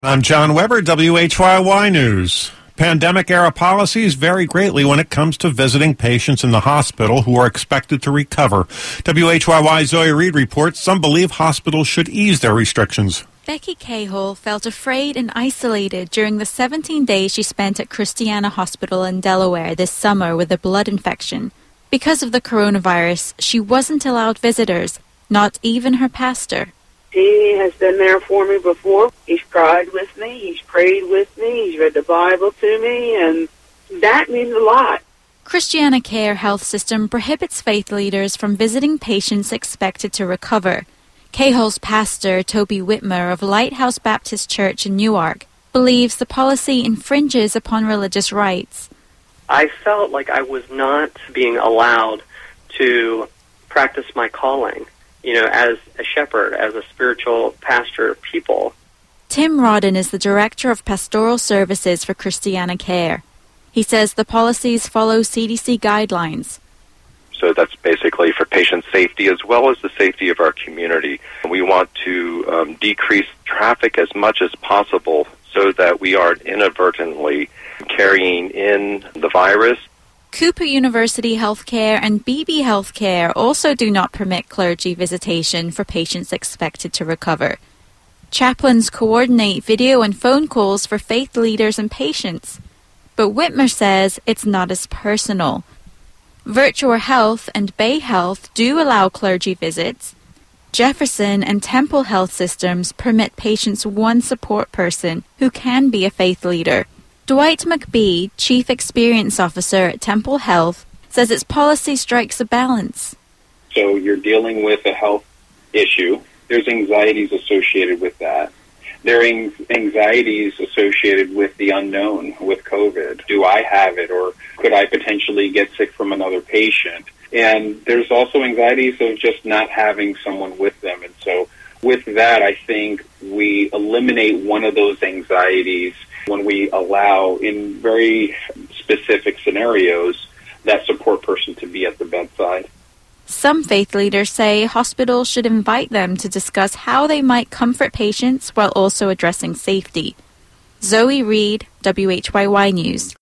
I'm John Weber, WHYY News. Pandemic-era policies vary greatly when it comes to visiting patients in the hospital who are expected to recover. WHYY's Zoe Reed reports some believe hospitals should ease their restrictions. Becky Cahill felt afraid and isolated during the 17 days she spent at Christiana Hospital in Delaware this summer with a blood infection. Because of the coronavirus, she wasn't allowed visitors, not even her pastor. He has been there for me before. He's cried with me. He's prayed with me. He's read the Bible to me, and that means a lot. Christiana Care Health System prohibits faith leaders from visiting patients expected to recover. Cahill's pastor, Toby Whitmer of Lighthouse Baptist Church in Newark, believes the policy infringes upon religious rights. I felt like I was not being allowed to practice my calling, as a shepherd, as a spiritual pastor of people. Tim Rodden is the Director of Pastoral Services for Christiana Care. He says the policies follow CDC guidelines. So that's basically for patient safety as well as the safety of our community. We want to decrease traffic as much as possible so that we aren't inadvertently carrying in the virus. Cooper University Healthcare and BB Healthcare also do not permit clergy visitation for patients expected to recover. Chaplains coordinate video and phone calls for faith leaders and patients, but Whitmer says it's not as personal. Virtual Health and Bay Health do allow clergy visits. Jefferson and Temple Health Systems permit patients one support person who can be a faith leader. Dwight McBee, Chief Experience Officer at Temple Health, says its policy strikes a balance. So you're dealing with a health issue. There's anxieties associated with that. There are anxieties associated with the unknown, with COVID. Do I have it, or could I potentially get sick from another patient? And there's also anxieties of just not having someone with them. And so with that, I think we eliminate one of those anxieties when we allow, in very specific scenarios, that support person to be at the bedside. Some faith leaders say hospitals should invite them to discuss how they might comfort patients while also addressing safety. Zoe Reed, WHYY News.